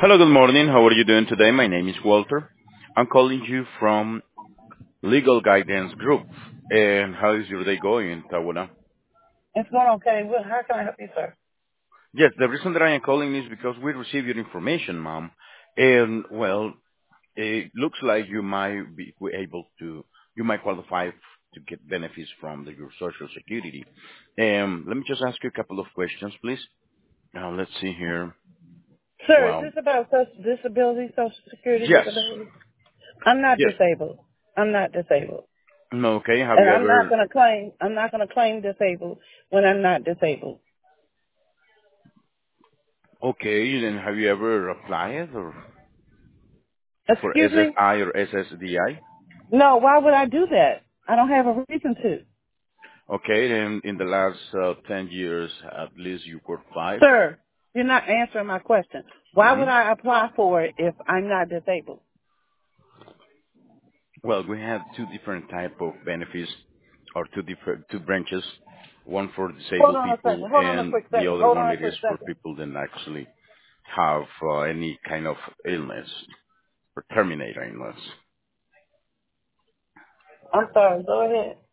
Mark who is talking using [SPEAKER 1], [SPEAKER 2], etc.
[SPEAKER 1] Hello, good morning. How are you doing today? My name is Walter. I'm calling you from Legal Guidance Group. And how is your day going, Tawuna?
[SPEAKER 2] It's going okay. Well, how can I help you, sir?
[SPEAKER 1] Yes, the reason that I am calling is because we received your information, ma'am. And, well, it looks like you might be able to, you might qualify to get benefits from your Social Security. Let me just ask you a couple of questions, please. Let's see here.
[SPEAKER 2] Sir, is
[SPEAKER 1] Well,
[SPEAKER 2] this about social disability, social security
[SPEAKER 1] yes,
[SPEAKER 2] disability? I'm not
[SPEAKER 1] yes.
[SPEAKER 2] disabled. I'm not disabled.
[SPEAKER 1] No, okay. Have
[SPEAKER 2] And
[SPEAKER 1] you ever
[SPEAKER 2] I'm not gonna claim disabled when I'm not disabled.
[SPEAKER 1] Okay, then have you ever applied or for
[SPEAKER 2] Excuse me?
[SPEAKER 1] SSI or SSDI?
[SPEAKER 2] No, why would I do that? I don't have a reason to.
[SPEAKER 1] Okay, then in the last 10 years, at least you got five.
[SPEAKER 2] Sir, you're not answering my question. Why
[SPEAKER 1] hmm
[SPEAKER 2] would I apply for it if I'm not disabled?
[SPEAKER 1] Well, we have two different type of benefits or two branches, one for
[SPEAKER 2] Hold
[SPEAKER 1] disabled
[SPEAKER 2] on a
[SPEAKER 1] people
[SPEAKER 2] second. Hold on a
[SPEAKER 1] and
[SPEAKER 2] quick
[SPEAKER 1] the
[SPEAKER 2] second.
[SPEAKER 1] other
[SPEAKER 2] Hold
[SPEAKER 1] one
[SPEAKER 2] on a
[SPEAKER 1] it is
[SPEAKER 2] quick
[SPEAKER 1] for
[SPEAKER 2] second.
[SPEAKER 1] people that actually have any kind of illness or terminate illness.
[SPEAKER 2] I'm sorry. Go ahead.